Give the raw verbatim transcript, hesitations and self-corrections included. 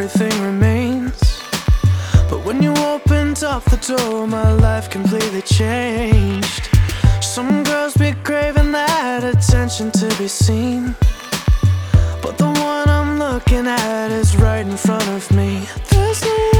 everything remains. But when you opened up the door, my life completely changed. Some girls be craving that attention to be seen, but the one I'm looking at is right in front of me. There's no